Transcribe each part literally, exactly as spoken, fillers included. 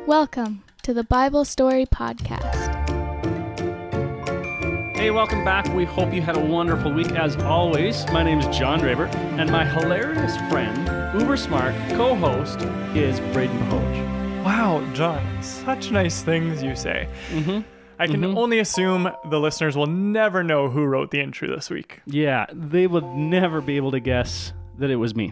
Welcome to the Bible Story Podcast. Hey, welcome back. We hope you had a wonderful week. As always, my name is John Draper, and my hilarious friend, uber smart co-host is Braden Pahoj. Wow, John, such nice things you say. Mm-hmm. I can mm-hmm. only assume the listeners will never know who wrote the intro this week. Yeah, they would never be able to guess that it was me.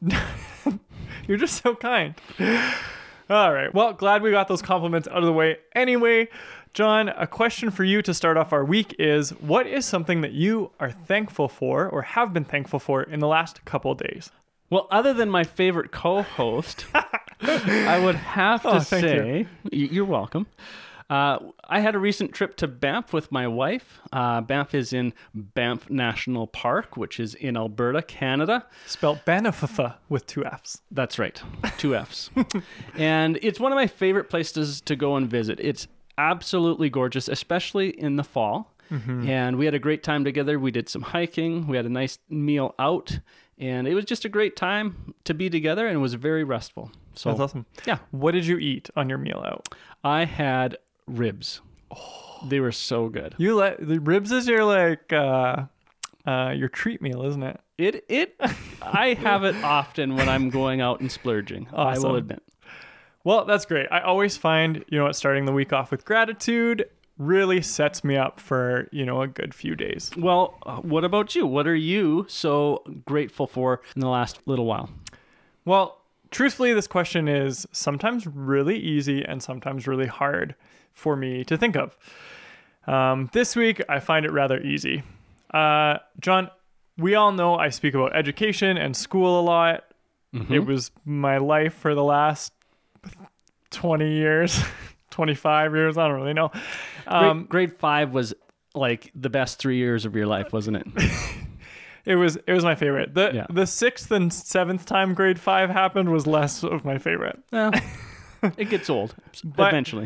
You're just so kind. All right. Well, glad we got those compliments out of the way. Anyway, John, a question for you to start off our week is, what is something that you are thankful for or have been thankful for in the last couple of days? Well, other than my favorite co-host, I would have to Oh, thank say, you. you're welcome. Uh, I had a recent trip to Banff with my wife. Uh, Banff is in Banff National Park, which is in Alberta, Canada. Spelled Banaffa with two F's. That's right, two F's. And it's one of my favorite places to go and visit. It's absolutely gorgeous, especially in the fall. Mm-hmm. And we had a great time together. We did some hiking. We had a nice meal out. And it was just a great time to be together, and it was very restful. So that's awesome. Yeah. What did you eat on your meal out? I had ribs. Oh, they were so good. You let the ribs is your like uh, uh, your treat meal, isn't it? It it. I have it often when I'm going out and splurging. Awesome. I will admit. Well, that's great. I always find, you know what, starting the week off with gratitude really sets me up for, you know, a good few days. Well, uh, what about you? What are you so grateful for in the last little while? Well, truthfully, this question is sometimes really easy and sometimes really hard for me to think of. Um, this week, I find it rather easy. Uh, John, we all know I speak about education and school a lot. Mm-hmm. It was my life for the last twenty years, twenty-five years. I don't really know. Um, grade, grade five was like the best three years of your life, wasn't it? It was it was my favorite. The yeah. the sixth and seventh time grade five happened was less of my favorite. Well, it gets old but eventually.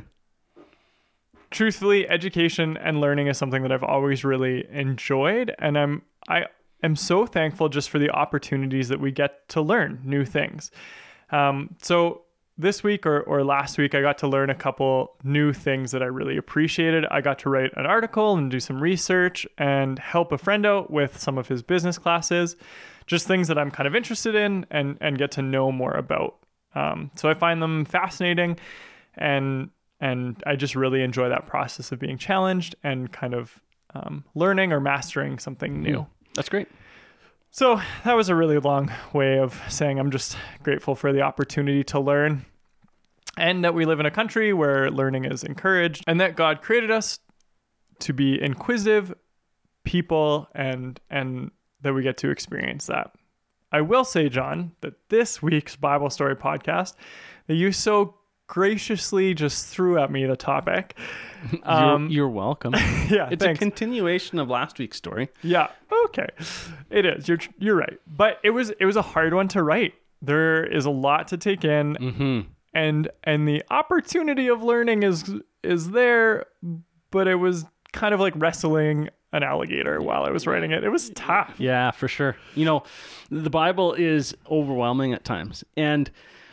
Truthfully, education and learning is something that I've always really enjoyed, and I'm I am so thankful just for the opportunities that we get to learn new things. Um, so this week or, or last week, I got to learn a couple new things that I really appreciated. I got to write an article and do some research and help a friend out with some of his business classes, just things that I'm kind of interested in and, and get to know more about. Um, so I find them fascinating, and and I just really enjoy that process of being challenged and kind of um, learning or mastering something new. Mm, that's great. So that was a really long way of saying I'm just grateful for the opportunity to learn, and that we live in a country where learning is encouraged, and that God created us to be inquisitive people, and and that we get to experience that. I will say, John, that this week's Bible Story podcast, that you so graciously just threw at me the topic. Um, you're, you're welcome. Yeah, it's thanks. a continuation of last week's story. Yeah, okay, it is. You're you're right, but it was it was a hard one to write. There is a lot to take in, mm-hmm. and and the opportunity of learning is is there, but it was kind of like wrestling an alligator while I was writing it. It was tough. Yeah, for sure. You know, the Bible is overwhelming at times, and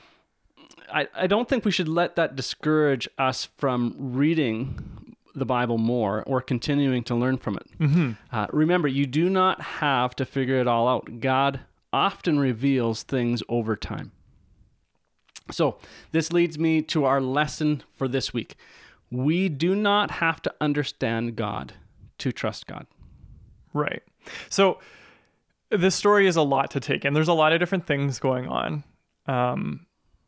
I, I don't think we should let that discourage us from reading the Bible more or continuing to learn from it. Mm-hmm. Uh, remember, you do not have to figure it all out. God often reveals things over time. So this leads me to our lesson for this week. We do not have to understand God to trust God. Right. So this story is a lot to take in. There's a lot of different things going on. Um,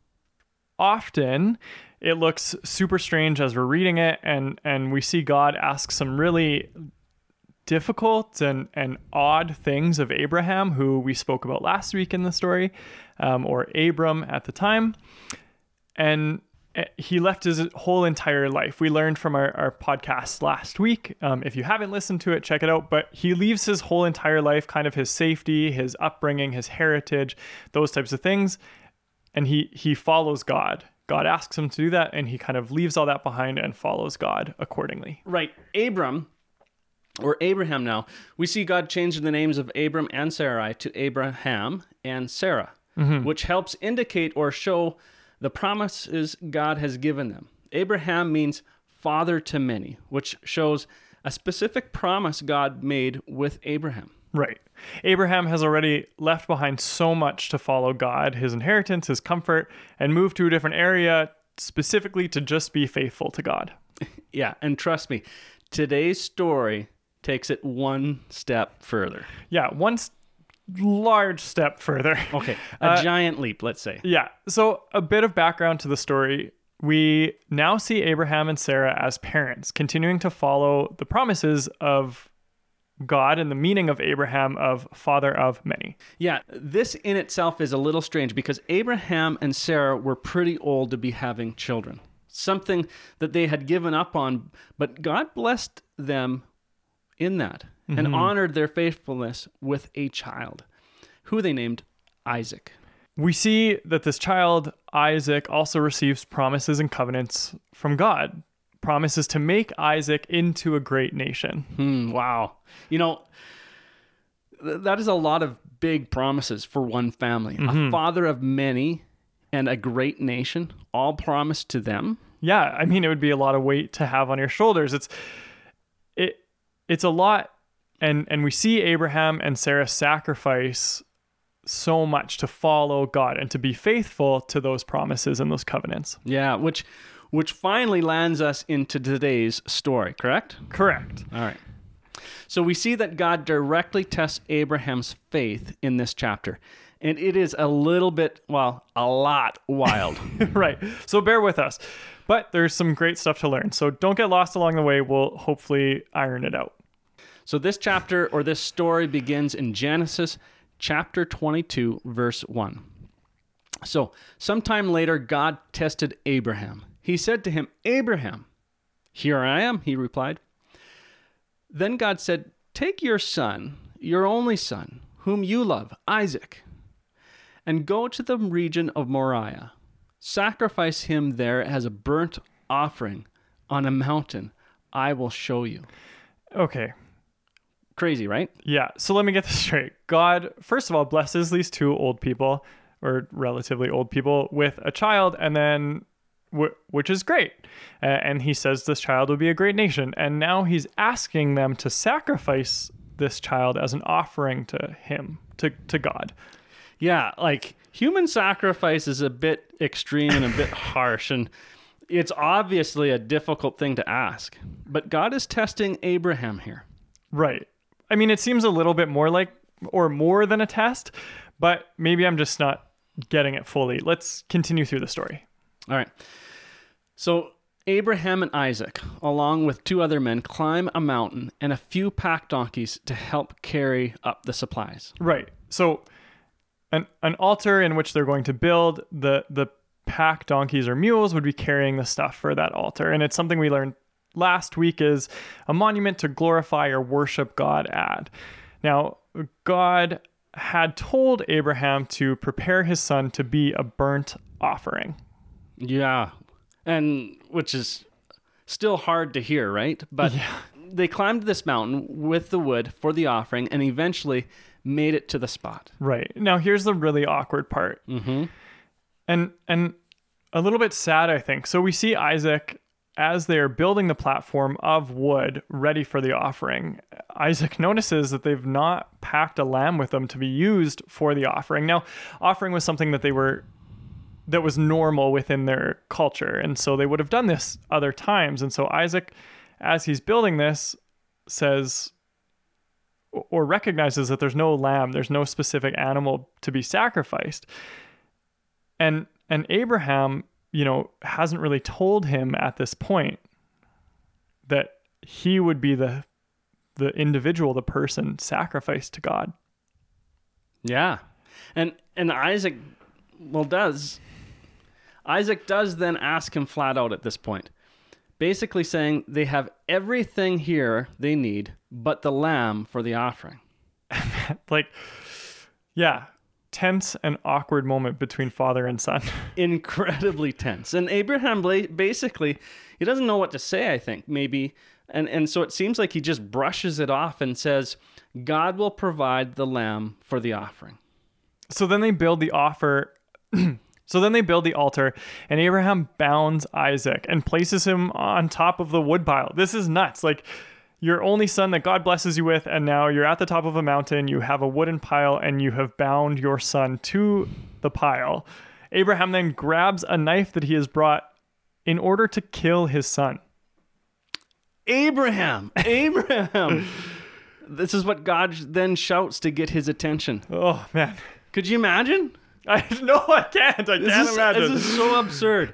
often it looks super strange as we're reading it, and, and we see God ask some really difficult and, and odd things of Abraham, who we spoke about last week in the story, um, or Abram at the time. And he left his whole entire life. We learned from our, our podcast last week. Um, if you haven't listened to it, check it out. But he leaves his whole entire life, kind of his safety, his upbringing, his heritage, those types of things. And he he follows God. God asks him to do that, and he kind of leaves all that behind and follows God accordingly. Right. Abram, or Abraham now, we see God change the names of Abram and Sarai to Abraham and Sarah, mm-hmm. which helps indicate or show the promises God has given them. Abraham means father to many, which shows a specific promise God made with Abraham. Right. Abraham has already left behind so much to follow God, his inheritance, his comfort, and moved to a different area specifically to just be faithful to God. Yeah, and trust me, today's story takes it one step further. Yeah, one s- large step further. Okay, a Uh, giant leap, let's say. Yeah. So a bit of background to the story. We now see Abraham and Sarah as parents, continuing to follow the promises of God and the meaning of Abraham of father of many. Yeah, this in itself is a little strange because Abraham and Sarah were pretty old to be having children, something that they had given up on, but God blessed them in that mm-hmm. and honored their faithfulness with a child, who they named Isaac. We see that this child, Isaac, also receives promises and covenants from God. Promises to make Isaac into a great nation. Hmm, wow. You know, th- that is a lot of big promises for one family. Mm-hmm. A father of many and a great nation, all promised to them. Yeah, I mean, it would be a lot of weight to have on your shoulders. It's it it's a lot, and and we see Abraham and Sarah sacrifice so much to follow God and to be faithful to those promises and those covenants. Yeah, which which finally lands us into today's story, correct? Correct. All right. So we see that God directly tests Abraham's faith in this chapter. And it is a little bit, well, a lot wild. Right. So bear with us. But there's some great stuff to learn. So don't get lost along the way. We'll hopefully iron it out. So this chapter or this story begins in Genesis chapter twenty-two, verse one. So sometime later, God tested Abraham. He said to him, "Abraham." "Here I am," he replied. Then God said, "Take your son, your only son, whom you love, Isaac, and go to the region of Moriah. Sacrifice him there as a burnt offering on a mountain I will show you." Okay. Crazy, right? Yeah. So let me get this straight. God, first of all, blesses these two old people, or relatively old people, with a child, and then, w- which is great. Uh, and he says this child will be a great nation. And now he's asking them to sacrifice this child as an offering to him, to, to God. Yeah, like human sacrifice is a bit extreme and a bit harsh, and it's obviously a difficult thing to ask. But God is testing Abraham here. Right. I mean, it seems a little bit more like, or more than a test, but maybe I'm just not getting it fully. Let's continue through the story. All right. So Abraham and Isaac, along with two other men, climb a mountain and a few pack donkeys to help carry up the supplies. Right. So an an altar in which they're going to build, the the pack donkeys or mules would be carrying the stuff for that altar. And it's something we learned last week is a monument to glorify or worship God at. Now, God had told Abraham to prepare his son to be a burnt offering. Yeah. And which is still hard to hear, right? But Yeah. they climbed this mountain with the wood for the offering and eventually made it to the spot. Right. Now, here's the really awkward part. Mm-hmm. And and a little bit sad, I think. So we see Isaac as they're building the platform of wood ready for the offering. Isaac notices that they've not packed a lamb with them to be used for the offering. Now, offering was something that they were that was normal within their culture, and so they would have done this other times. And so Isaac, as he's building this, says or recognizes that there's no lamb, there's no specific animal to be sacrificed. And and Abraham, you know, hasn't really told him at this point that he would be the the individual, the person sacrificed to God. Yeah. And and Isaac, well, does. Isaac does then ask him flat out at this point, basically saying they have everything here they need but the lamb for the offering. Like, yeah, tense and awkward moment between father and son. Incredibly tense. And Abraham basically, he doesn't know what to say, I think, maybe. And, and so it seems like he just brushes it off and says, God will provide the lamb for the offering. So then they build the offer, So then they build the altar, and Abraham bounds Isaac and places him on top of the woodpile. This is nuts. Like, your only son that God blesses you with, and now you're at the top of a mountain, you have a wooden pile, and you have bound your son to the pile. Abraham then grabs a knife that he has brought in order to kill his son. Abraham, Abraham. This is what God then shouts to get his attention. Oh, man. Could you imagine? I No, I can't. I This can't is, imagine. This is so absurd.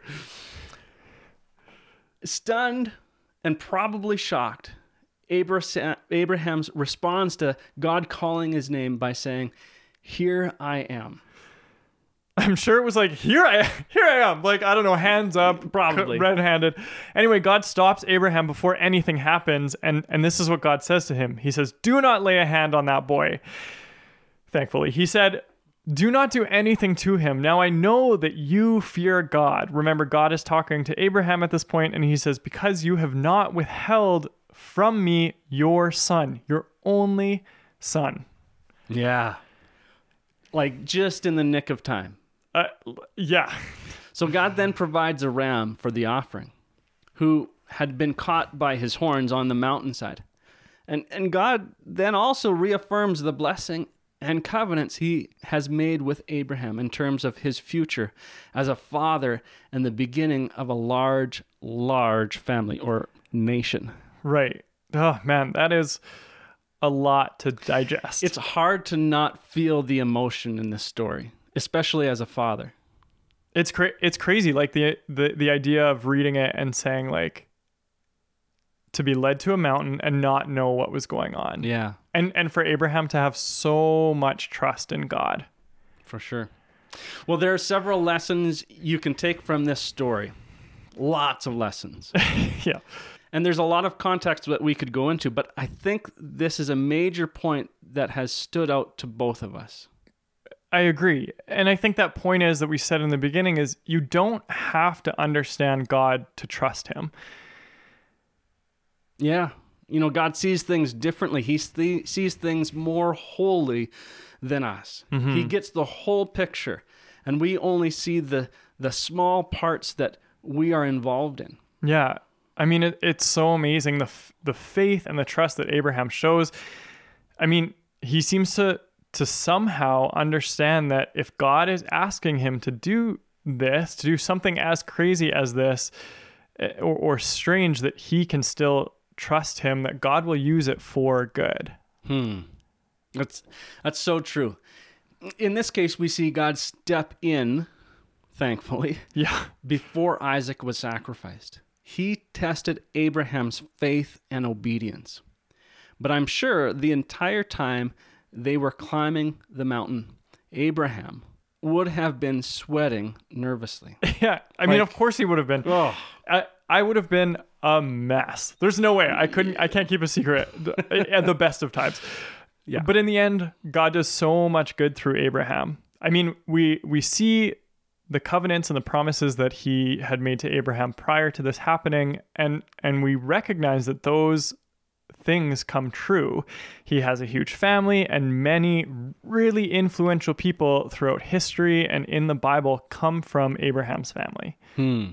Stunned and probably shocked, Abraham, Abraham's responds to God calling his name by saying, "Here I am." I'm sure it was like, here I here I am. Like, I don't know, hands up, Probably. red-handed. Anyway, God stops Abraham before anything happens, and, and this is what God says to him. He says, "Do not lay a hand on that boy." Thankfully. He said, "Do not do anything to him. Now I know that you fear God." Remember, God is talking to Abraham at this point, and he says, "Because you have not withheld from me your son, your only son." Yeah. Like just in the nick of time. Uh, yeah. So God then provides a ram for the offering, who had been caught by his horns on the mountainside. And, and God then also reaffirms the blessing and covenants he has made with Abraham in terms of his future as a father and the beginning of a large, large family or nation. Right. Oh, man, that is a lot to digest. It's hard to not feel the emotion in this story, especially as a father. It's cra- it's crazy, like the, the the idea of reading it and saying, like, to be led to a mountain and not know what was going on. Yeah, And and for Abraham to have so much trust in God. for sure. Well, there are several lessons you can take from this story. Lots of lessons. Yeah. And there's a lot of context that we could go into, but I think this is a major point that has stood out to both of us. I agree. And I think that point is that we said in the beginning is you don't have to understand God to trust him. Yeah. You know, God sees things differently. He th- sees things more wholly than us. Mm-hmm. He gets the whole picture, and we only see the the small parts that we are involved in. Yeah. I mean, it, it's so amazing, the f- the faith and the trust that Abraham shows. I mean, he seems to to somehow understand that if God is asking him to do this, to do something as crazy as this, or, or strange, that he can still trust him, that God will use it for good. Hmm. That's that's so true. In this case, we see God step in, thankfully, Yeah. before Isaac was sacrificed. He tested Abraham's faith and obedience. But I'm sure the entire time they were climbing the mountain, Abraham would have been sweating nervously. Yeah. I mean, Like- of course he would have been. Oh, I, I would have been a mess. There's no way. I couldn't, I can't keep a secret at the best of times. Yeah. But in the end, God does so much good through Abraham. I mean, we we see the covenants and the promises that he had made to Abraham prior to this happening, and and we recognize that those things come true. He has a huge family, and many really influential people throughout history and in the Bible come from Abraham's family. Hmm.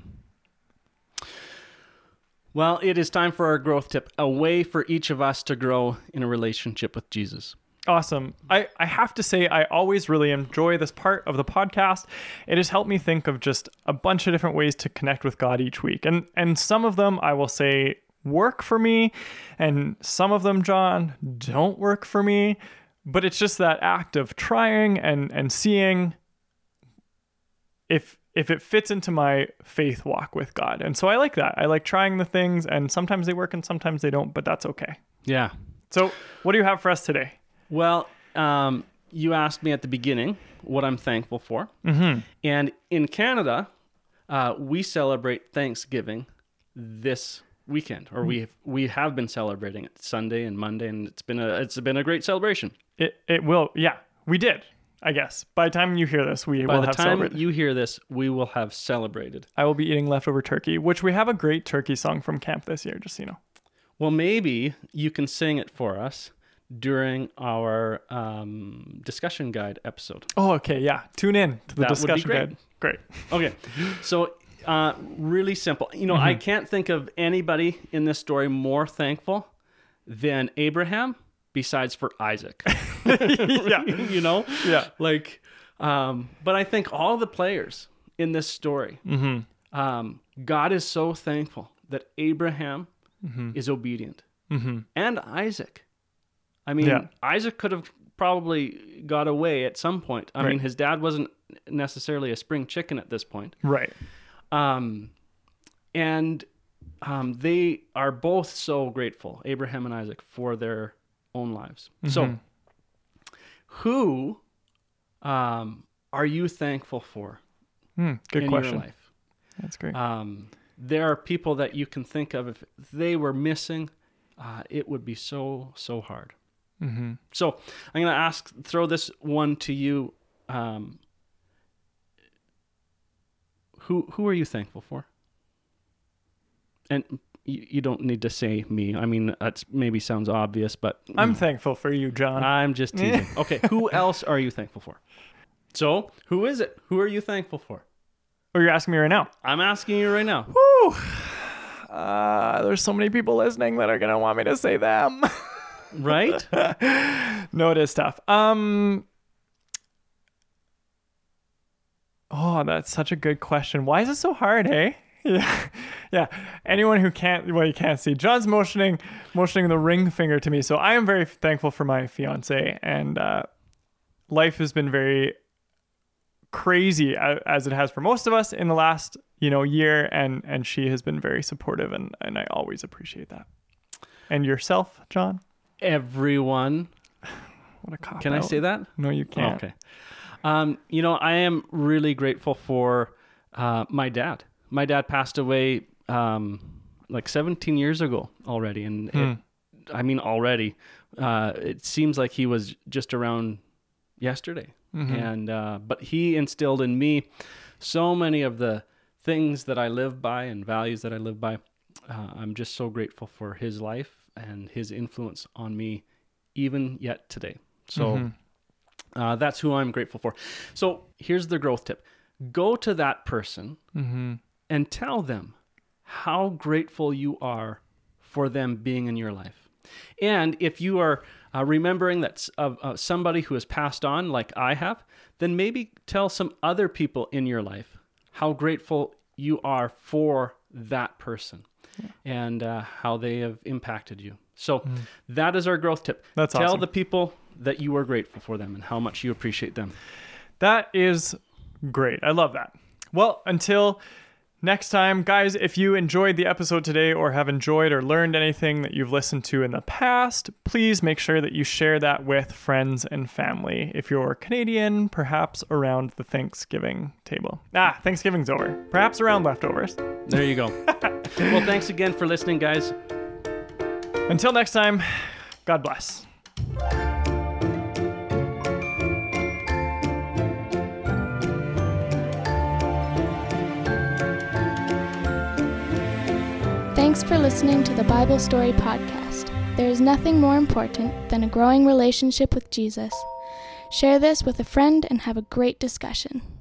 Well, it is time for our growth tip, a way for each of us to grow in a relationship with Jesus. Awesome. I, I have to say, I always really enjoy this part of the podcast. It has helped me think of just a bunch of different ways to connect with God each week. And and some of them I will say work for me, and some of them, John, don't work for me. But it's just that act of trying and, and seeing if if it fits into my faith walk with God. And so I like that. I like trying the things, and sometimes they work and sometimes they don't, but that's okay. Yeah. So what do you have for us today? Well, um, you asked me at the beginning what I'm thankful for. Mm-hmm. And in Canada, uh, we celebrate Thanksgiving this weekend, or we we have been celebrating it Sunday and Monday, and it's been a it's been a great celebration. It it will. Yeah, we did. I guess by the time you hear this, we By will the have time celebrated. you hear this, we will have celebrated. I will be eating leftover turkey, which we have a great turkey song from camp this year, just so you know. Well, maybe you can sing it for us during our um, discussion guide episode. Oh, okay, yeah. Tune in to the That would be discussion great. guide. Great. Okay. So, uh, really simple. You know, mm-hmm. I can't think of anybody in this story more thankful than Abraham, besides for Isaac. Yeah. You know? Yeah. Like, um, but I think all the players in this story, mm-hmm. um, God is so thankful that Abraham mm-hmm. is obedient. Mm-hmm. And Isaac. I mean, yeah. Isaac could have probably got away at some point. I right. mean, his dad wasn't necessarily a spring chicken at this point. Right. Um, and um, they are both so grateful, Abraham and Isaac, for their own lives. Mm-hmm. So, who um, are you thankful for mm, good in question. your life? That's great. Um, there are people that you can think of, if they were missing, uh, it would be so, so hard. Mm-hmm. So I'm going to ask, throw this one to you. Um, who who are you thankful for? And you, you don't need to say me. I mean, that maybe sounds obvious, but I'm mm, thankful for you, John. I'm just teasing. Okay, who else are you thankful for? So, who is it? Who are you thankful for? Oh, you're asking me right now? I'm asking you right now. Woo! Uh, there's so many people listening that are going to want me to say them. Right? No, it is tough. Um. Oh, that's such a good question. Why is it so hard, hey? Yeah. Yeah. Anyone who can't, well, you can't see. John's motioning, motioning the ring finger to me. So I am very thankful for my fiance, and uh, life has been very crazy as it has for most of us in the last, you know, year. And, and she has been very supportive, and, and I always appreciate that. And yourself, John? Everyone. What a cop Can out. I say that? No, you can't. Oh, okay. Um, you know, I am really grateful for uh, my dad. My dad passed away um, like seventeen years ago already. And hmm. it, I mean, already, uh, it seems like he was just around yesterday. Mm-hmm. And, uh, but he instilled in me so many of the things that I live by and values that I live by. Uh, I'm just so grateful for his life and his influence on me even yet today. So mm-hmm. uh, that's who I'm grateful for. So here's the growth tip. Go to that person mm-hmm. and tell them how grateful you are for them being in your life. And if you are uh, remembering that of uh, somebody who has passed on like I have, then maybe tell some other people in your life how grateful you are for that person. Yeah. And uh, how they have impacted you. So mm. that is our growth tip. That's Tell awesome. the people that you are grateful for them and how much you appreciate them. That is great. I love that. Well, until next time, guys, if you enjoyed the episode today or have enjoyed or learned anything that you've listened to in the past, please make sure that you share that with friends and family. If you're Canadian, perhaps around the Thanksgiving table. Ah, Thanksgiving's over. Perhaps around leftovers. There you go. Well, thanks again for listening, guys. Until next time, God bless. Thanks for listening to the Bible Story Podcast. There is nothing more important than a growing relationship with Jesus. Share this with a friend and have a great discussion.